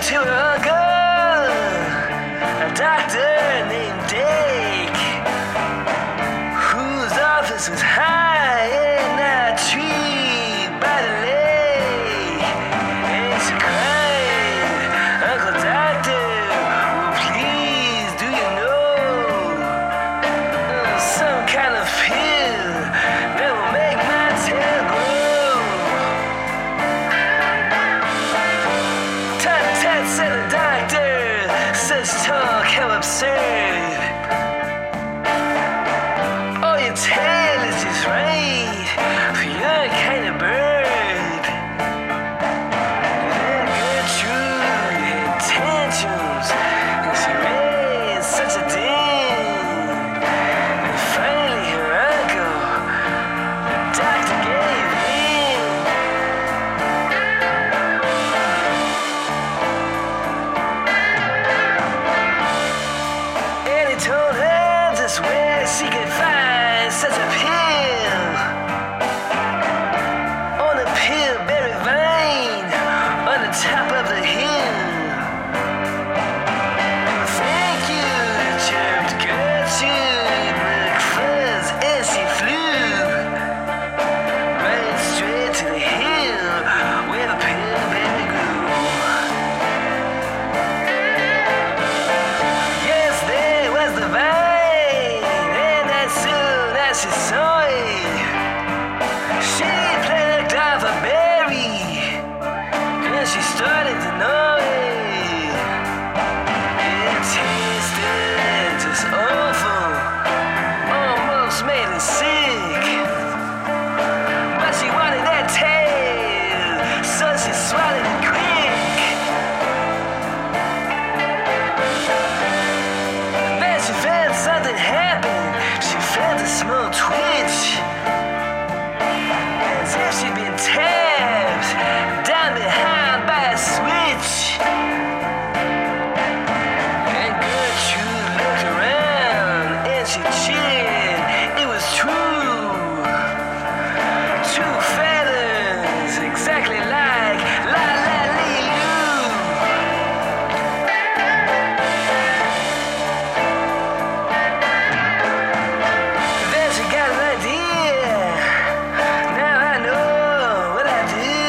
to her uncle, a doctor named Dick, whose office was high in a tree by the lake. And she cried, "Uncle Doctor, oh, please, do you know some kind of pill that will make my tail grow?" Tut-tut, said the doctor, such talk, how absurd. Oh, your tail is just right for your kind of bird. Then Gertrude had tantrums, and she raised such a din. And finally her uncle, the doctor, gave in. And he told her just where she could find such a pill. On a pillberry vine on the top of the hill. "Thank you," chirped Gertrude, with fuzz as she flew right straight to the hill where the pillberry grew. Yes, there was the vine, and as soon as she saw it, she plucked off a berry, and she started to gnaw it. It tasted just awful, almost made her sick, but she wanted that tail, so she swallowed it quick. Then she felt something happen. She felt a small twitch, as if she'd been tapped down behind by a switch. And Gertrude looked around and she cheered. It was true. Two feathers, exactly like La La Lee Lou. Then she got an idea. Now I know what I do.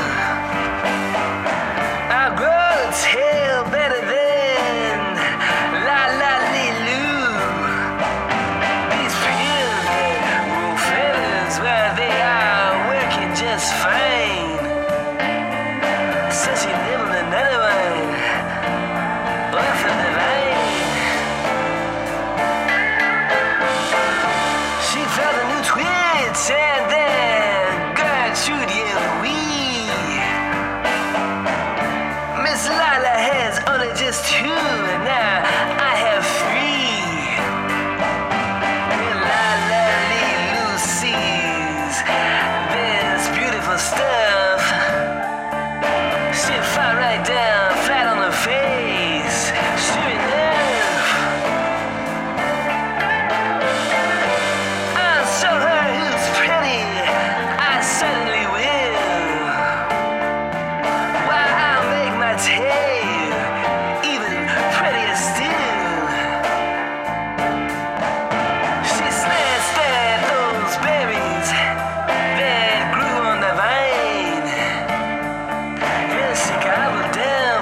I'll grow a tail better than La La Lee Lou. These pills that grow feathers, well, they are working just fine. So she nibbled another one off of the vine. She felt a new twitch, and then Gertrude yelled, "Wee! Miss Lila has only just two, and now I have three." When Lila Lee Lou sees this beautiful stuff, she fell right down, flat on her face. Sure enough, I'll show her who's pretty. I certainly will. Why, I'll make my tail even prettier still. She snatched at those berries that grew on the vine, and she gobbled down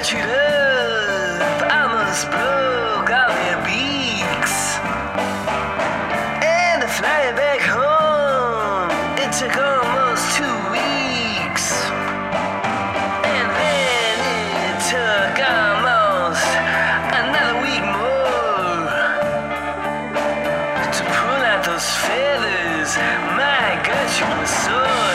chewed up, almost broke all their beaks. And to fly back home, it took almost 2 weeks. And then it took almost another week more to pull out those feathers. My God, she was sore.